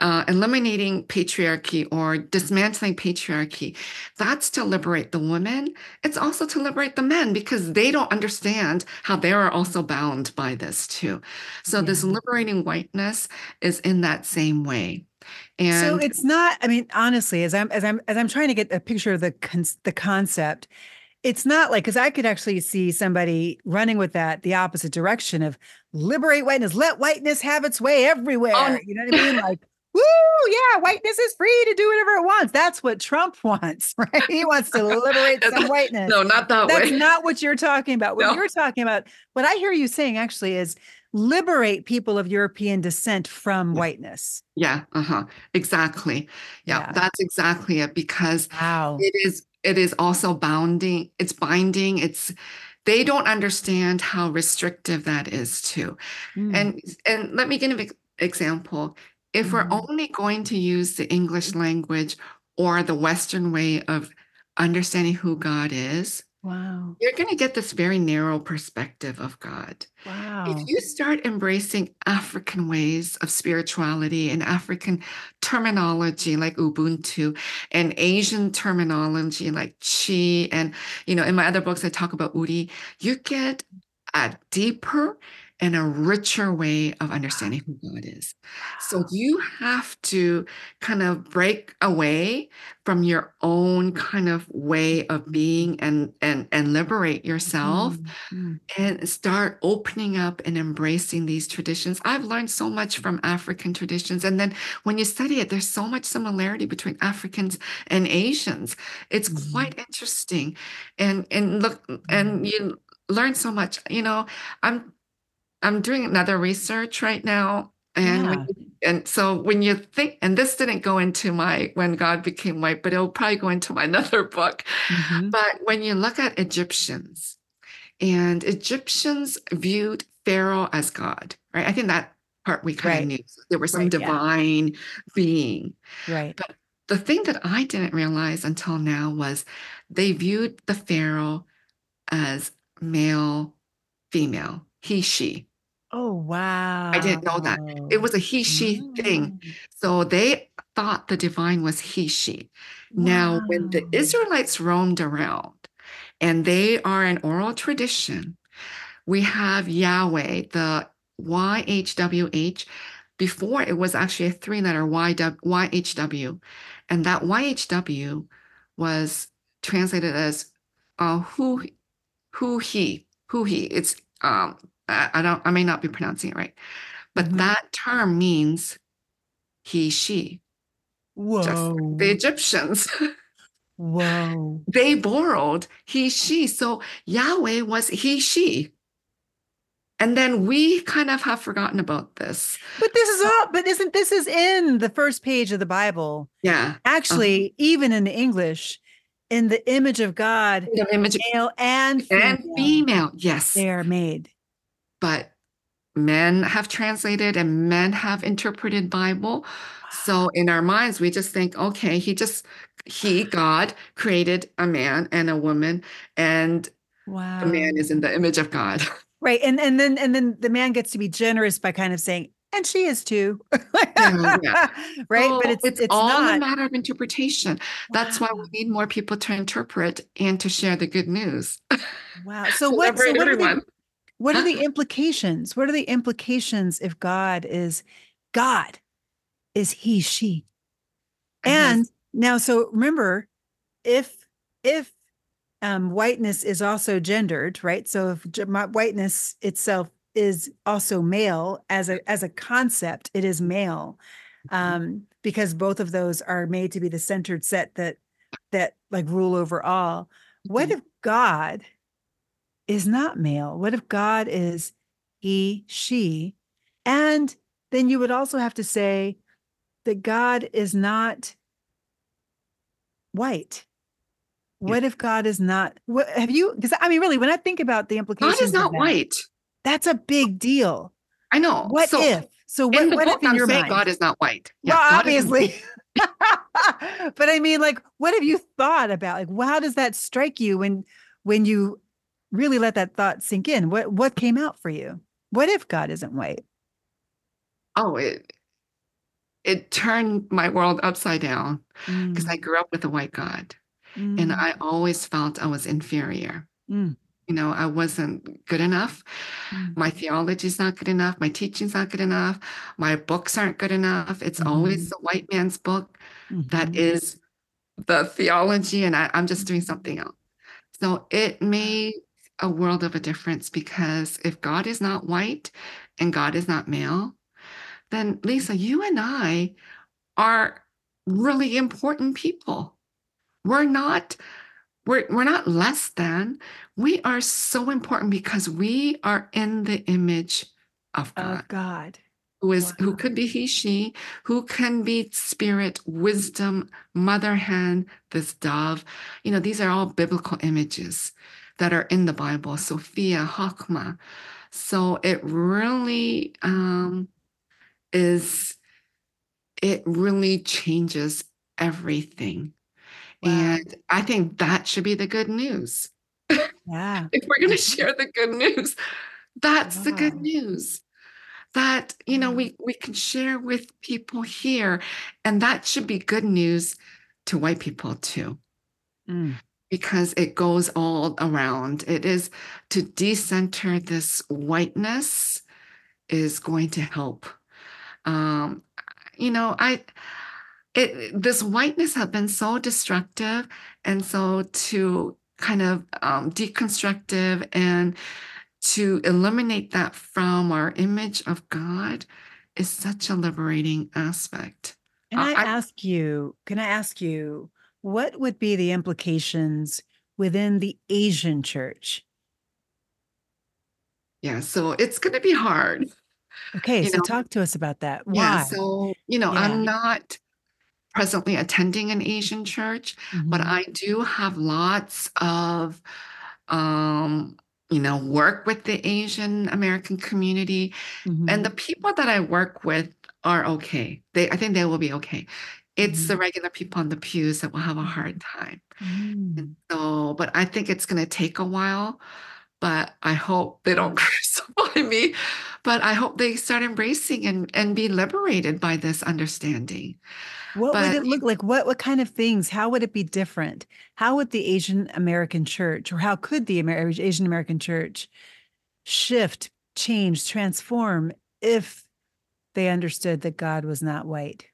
eliminating patriarchy or dismantling patriarchy. That's to liberate the women. It's also to liberate the men because they don't understand how they are also bound by this too. So this Yeah. liberating whiteness is in that same way. So And it's not, I mean, honestly, as I'm trying to get a picture of the concept, it's not like, because I could actually see somebody running with that the opposite direction of liberate whiteness, let whiteness have its way everywhere. oh, You know what I mean? Like, woo, yeah, whiteness is free to do whatever it wants. That's what Trump wants, right? He wants to liberate some whiteness. no, not that That's way. not what you're talking about. What No. you're talking about, what I hear you saying actually is liberate people of European descent from whiteness. Yeah, uh-huh. Exactly. Yeah, Yeah. that's exactly it because Wow. it is also bounding, it's binding, it's they don't understand how restrictive that is too. Mm. And let me give an example. If we're Mhm. only going to use the English language or the Western way of understanding who God is, Wow. you're going to get this very narrow perspective of God. If Wow. you start embracing African ways of spirituality and African terminology like Ubuntu and Asian terminology like Chi, and in my other books I talk about Uri, you get a deeper and a richer way of understanding who God is. So Wow. you have to kind of break away from your own kind of way of being and liberate yourself Mm, mm. and start opening up and embracing these traditions. I've learned so much from African traditions. And then when you study it, there's so much similarity between Africans and Asians. It's Mhm. quite interesting. And look, and you learn so much. I'm I'm doing another research right now. Yeah. And so when you think, and this didn't go into my When God Became White, but it'll probably go into my another book. Hmm. But when you look at Egyptians, and Egyptians viewed Pharaoh as God, right? I think that part we kind of Right. knew. There was some Right. Yeah. divine being. Right. But the thing that I didn't realize until now was they viewed the Pharaoh as male, female, he, she. Oh, I didn't know that. It wow. was a he, she thing. Mm. So they thought the divine was he, she. Now, when the Wow. Israelites roamed around, and they are an oral tradition, we have Yahweh, the YHWH. Before it was actually a three-letter YHW. And that YHW was translated as who he. It's I may not be pronouncing it right, but Hmm. that term means he, she, just like the Whoa. Egyptians. Whoa. They borrowed he, she. So Yahweh was he, she. And then we kind of have forgotten about this. But this is So, all, but isn't this is in the first page of the Bible? yeah. Actually, even in the English, in the image of God, The image male and and female, female, yes. they are made. But men have translated and men have interpreted Bible. So in our minds, we just think, okay, God, created a man and a woman, and the man Wow. is in the image of God. Right. And then the man gets to be generous by kind of saying, and she is too. Yeah, yeah. Right. But So it's it's it's all a not. matter of interpretation. That's Wow. why we need more people to interpret and to share the good news. Wow. So To what so liberate what are the everyone. what are Huh? the implications? What are the implications if God is he, she? Yes. And now, so remember, if if whiteness is also gendered, right? So if whiteness itself is also male as a concept, it is male, because both of those are made to be the centered set that like rule over all. What Mhm. if God is not male? What if God is he, she? And then you would also have to say that God is not white. Yeah. What if God is not? What have you? Because I mean, really, when I think about the God is implications of not that, white. that's a big deal. I know. What So if? So in the what if book, in I'm your saying mind? God is not white. Well, Yeah, God isn't. obviously. But I mean, like, what have you thought about? Like, how does that strike you when you really let that thought sink in? What came out for you? What if God isn't white? Oh, it turned my world upside down because I Mm, grew up with a white God and mm, I always felt I was inferior. mm, I wasn't good enough. mm, My theology is not good enough. My teaching's not good enough. My books aren't good enough. It's always mhm, the white man's book that mhm, is the theology, and I'm just doing mhm. something else. So it Wow. made a world of a difference because if God is not white and God is not male, then Lisa, you and I are really important people. We're not we're not less than. We are so important because we are in the image of God. Of God. Who Wow. could be he, she, who can be spirit, wisdom, mother hen, this dove. These are all biblical images that are in the Bible. Sophia, Hakma. So is it really changes everything. Wow. And I think that should be the good news. Yeah. If we're going I to think. share the good news, that's the good Wow. news. That Wow. we can share with people here, and that should be good news to white people too, Mm. because it goes all around. It is to decenter this whiteness is going to help. Um, I this whiteness have been so destructive, and so to kind of deconstructive and to eliminate that from our image of God is such a liberating aspect. Can I ask you, what would be the implications within the Asian church? Yeah, so it's going to be hard, Okay, you so know. talk to us about that. Yeah, Why? so Yeah. I'm not presently attending an Asian church, but Hmm. I do have lots of um, work with the Asian American community. And Hmm. the people that I work with are okay. I think they will be okay. It's Hmm. the regular people on the pews that will have a hard time. And Hmm. so, but I think it's going to take a while, but I hope they don't Wow. crucify me. But I hope they start embracing and be liberated by this understanding. What would But it look like? What kind of things? How would it be different? How would the Asian American church, or how could the Asian American church shift, change, transform if they understood that God was not white?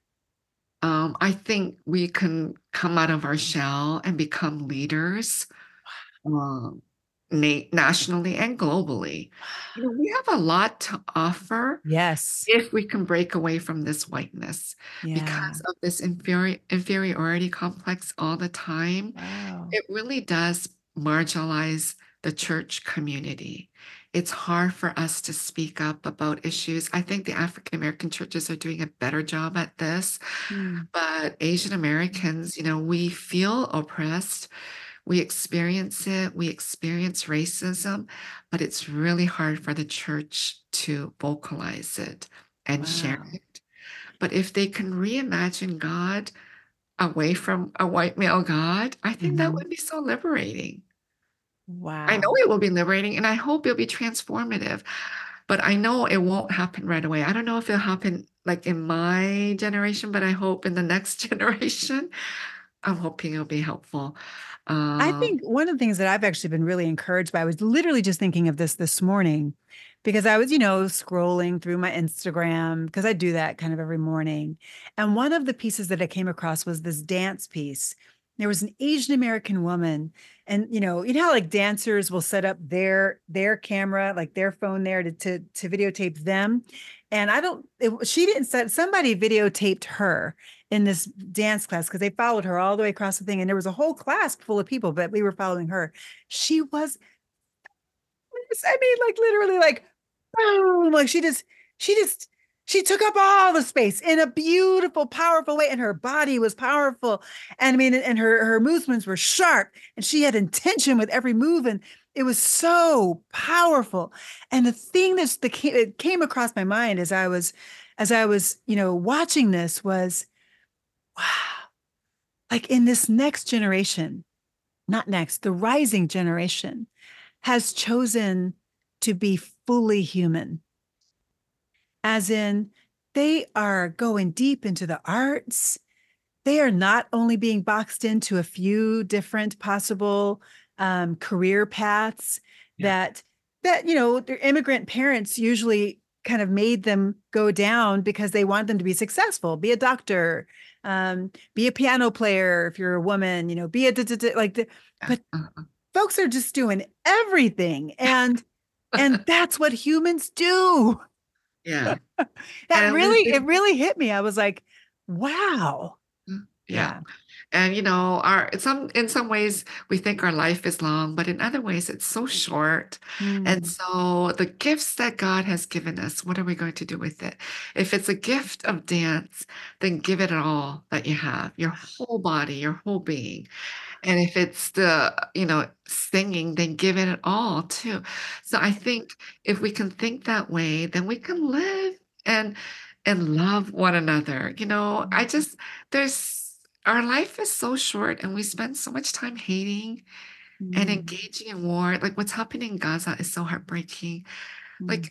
I think we can come out of our shell and become leaders, um, nationally and globally. We have a lot to offer Yes. if we can break away from this whiteness Yeah. because of this inferiority complex all the time. Wow. It really does marginalize the church community. It's hard for us to speak up about issues. I think the African American churches are doing a better job at this, Hmm. but Asian Americans, we feel oppressed. We experience it. We experience racism, but it's really hard for the church to vocalize it and share Wow. it. But if they can reimagine God away from a white male God, I think that Hmm. would be so liberating. I know Wow. it will be liberating and I hope it'll be transformative, but I know it won't happen right away. I don't know if it'll happen like in my generation, but I hope in the next generation, I'm hoping it'll be helpful. I Um, think one of the things that I've actually been really encouraged by, I was literally just thinking of this morning because I was, scrolling through my Instagram because I do that kind of every morning. And one of the pieces that I came across was this dance piece. There was an Asian American woman, and how like dancers will set up their camera, like their phone there to videotape them. And she didn't set, somebody videotaped her in this dance class because they followed her all the way across the thing. And there was a whole class full of people, but we were following her. She was, I mean, like literally, like, boom, like she just, she took up all the space in a beautiful, powerful way. And her body was powerful. And I mean, and her movements were sharp and she had intention with every move. And it was so powerful. And the thing that came across my mind as I was, watching this was, wow, like in this next generation, not next, the rising generation has chosen to be fully human, as in they are going deep into the arts. They are not only being boxed into a few different possible career paths Yeah. that their immigrant parents usually kind of made them go down because they want them to be successful, be a doctor, be a piano player if you're a woman, be a Yeah. but folks are just doing everything, and that's what humans do. Yeah. That And really, it really hit me. I was like, wow. yeah. Yeah. And our in some ways we think our life is long, but in other ways it's so short. And Mm. so the gifts that God has given us, what are we going to do with it? If it's a gift of dance, then give it all that you have, your whole body, your whole being. And if it's singing, then give it all too. So I think if we can think that way, then we can live and love one another. I just there's our life is so short and we spend so much time hating and Mm. engaging in war. Like what's happening in Gaza is so heartbreaking. Mm. Like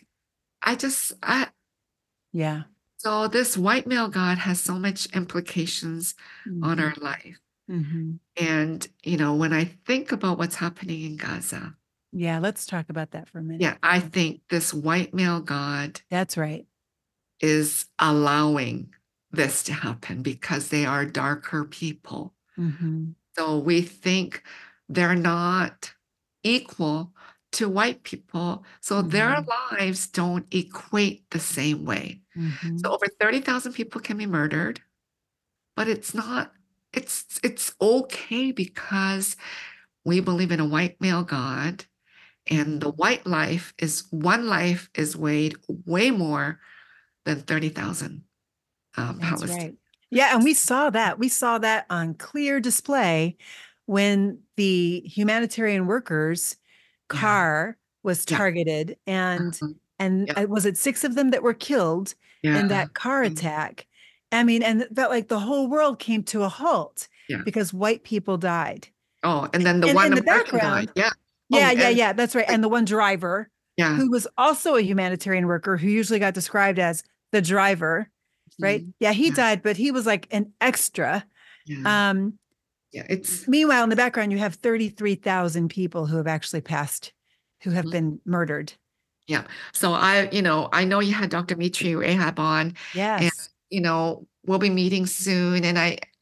I Yeah. so this white male God has so much implications on Mhm. our life. Mhm. And, when I think about what's happening in Gaza, Yeah, let's talk about that for a minute. yeah, I think this white male God That's right. is allowing this to happen because they are darker people. Mhm. So we think they're not equal to white people. So their Mhm. lives don't equate the same way. So Mhm. over 30,000 people can be murdered, but it's not, it's okay because we believe in a white male God. And the white one life is weighed way more than 30,000 That's Palestinians. right. Yeah, and we saw that. We saw that on clear display when the humanitarian workers Yeah, car was yeah, targeted, and uh-huh, and yeah, was it 6 of them that were killed in yeah, that car mm, attack? I mean, and it felt like the whole world came to a halt yeah. because white people died. Oh, and then the And one in the American died. background, Yeah. yeah, Oh, yeah, and yeah, that's right. like, And the one driver yeah, who was also a humanitarian worker who usually got described as the driver, right? mhm, Yeah, he yeah, died, but he was like an extra. yeah, Um, yeah. It's Meanwhile, in the background, you have 33,000 people who have actually passed, who have mhm, been murdered. yeah. So I know you had Dr. Mitri Rahab on, and Yes. we'll be meeting soon. And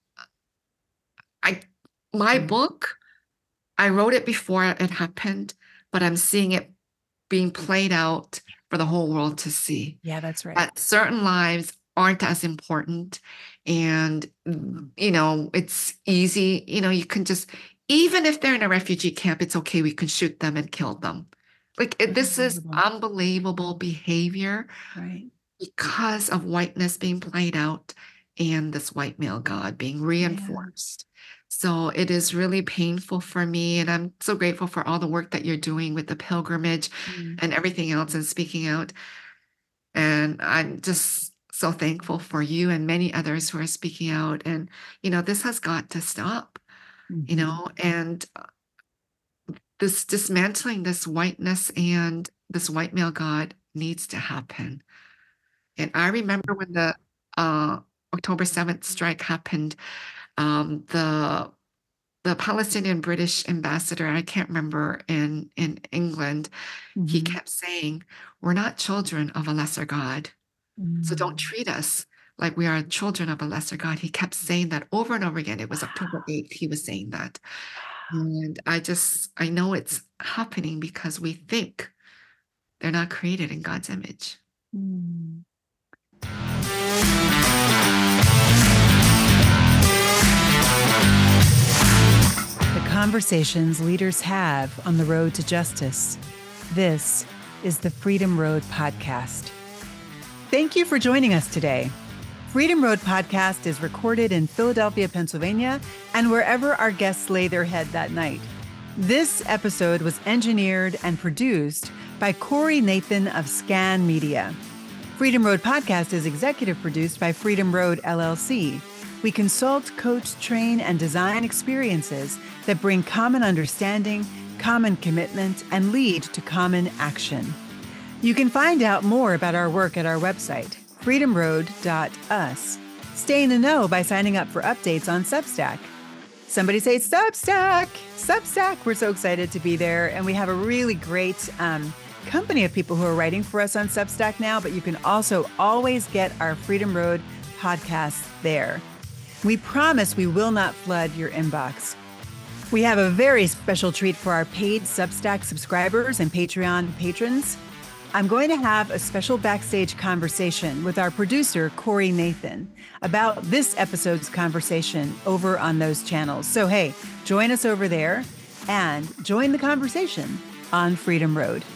I, my Mm. book, I wrote it before it happened, but I'm seeing it being played out for the whole world to see. Yeah, that's right. That certain lives aren't as important. And, it's easy, you can just, even if they're in a refugee camp, it's okay. We can shoot them and kill them. This is Unbelievable. unbelievable behavior Right. because of whiteness being played out and this white male God being Yeah. reinforced. So it is really painful for me. And I'm so grateful for all the work that you're doing with the pilgrimage Mm. and everything else and speaking out. And I'm just so thankful for you and many others who are speaking out. And, this has got to stop, Mhm. and this dismantling this whiteness and this white male God needs to happen. And I remember when the October 7th strike happened, the Palestinian British ambassador, I can't remember, in England, he Mhm. kept saying, "We're not children of a lesser God. So don't Mm. treat us like we are children of a lesser God." He kept saying that over and over again. It was October Wow. 8th, he was saying that. And I know it's happening because we think they're not created in God's image. Mm. The conversations leaders have on the road to justice. This is the Freedom Road Podcast. Thank you for joining us today. Freedom Road Podcast is recorded in Philadelphia, Pennsylvania, and wherever our guests lay their head that night. This episode was engineered and produced by Corey Nathan of Scan Media. Freedom Road Podcast is executive produced by Freedom Road LLC. We consult, coach, train, and design experiences that bring common understanding, common commitment, and lead to common action. You can find out more about our work at our website, freedomroad.us. Stay in the know by signing up for updates on Substack. Somebody say Substack! Substack! We're so excited to be there. And we have a really great company of people who are writing for us on Substack now, but you can also always get our Freedom Road podcast there. We promise we will not flood your inbox. We have a very special treat for our paid Substack subscribers and Patreon patrons. I'm going to have a special backstage conversation with our producer, Corey Nathan, about this episode's conversation over on those channels. So, hey, join us over there and join the conversation on Freedom Road.